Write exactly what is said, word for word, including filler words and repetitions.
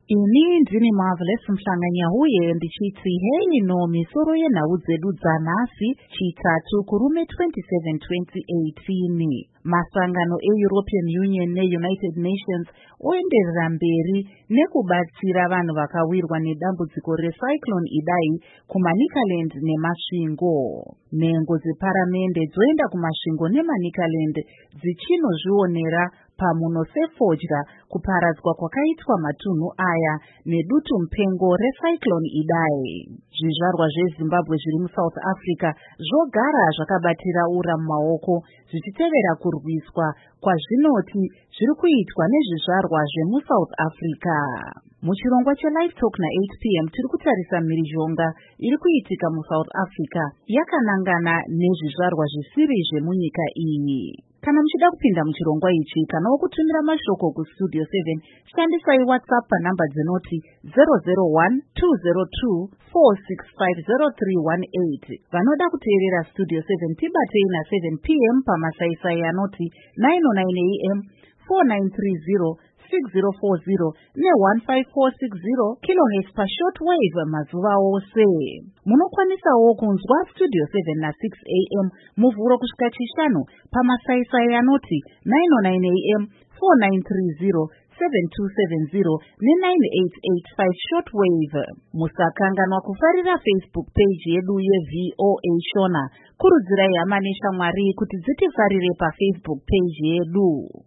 Ini ndini Marvelous Mhlanganya huye ndichiti hei no misoro yenhau dzedu dzanhasi chitatu kurume twenty-seven twenty eighteen. Masangano e-European Union ne-United Nations oenderera mberi nekubatsira vanhu vakawirwa nedambudziko recyclone Idai kumaNicaland nemasvingo. Nhengo dzeparamende dzoenda kumasvingo neManicaland dzichinozvionera pamuno sefodya kuparadzwa kwakaitwa matunhu aya nedutu mupengo recyclone Idai. Zvizvarwa zveZimbabwe zviri muSouth Africa zvogara zvakabatira ura mumaoko zvichitevera kurwiswa kwazvinoti zviri kuitwa nezvizvarwa zvemuSouth Africa. Muchirongwa cheLive Talk na-eight p m tiri kutarisa mhirizhonga iri kuitika muSouth Africa yakanangana nezvizvarwa zvisiri zvemunyika iyi. Kana muchida kupinda muchirongwa ichi kana wokutumira mashoko kustudio seven, shandisai WhatsApp panhamba dzinoti zero zero one two zero two four six five zero three one eight. Vanoda kuteerera Studio seven tibatei na-seven p m pamasaisai anoti nine oh nine a m four nine three zero six zero four zero ne-one five four six zero kilohertz pashortwave mazuva ose. Munokwanisawo kunzwa Studio seven na-six a m muvhuro kusvika chishanu pamasaisai anoti nine oh nine a m four nine three zero seven two seven zero ne-nine eight eight five shortwave. Musakanganwa kufarira Facebook page yedu yeV O A Shona. Kurudzirai hama neshamwari kuti dzitifarire paFacebook page yedu.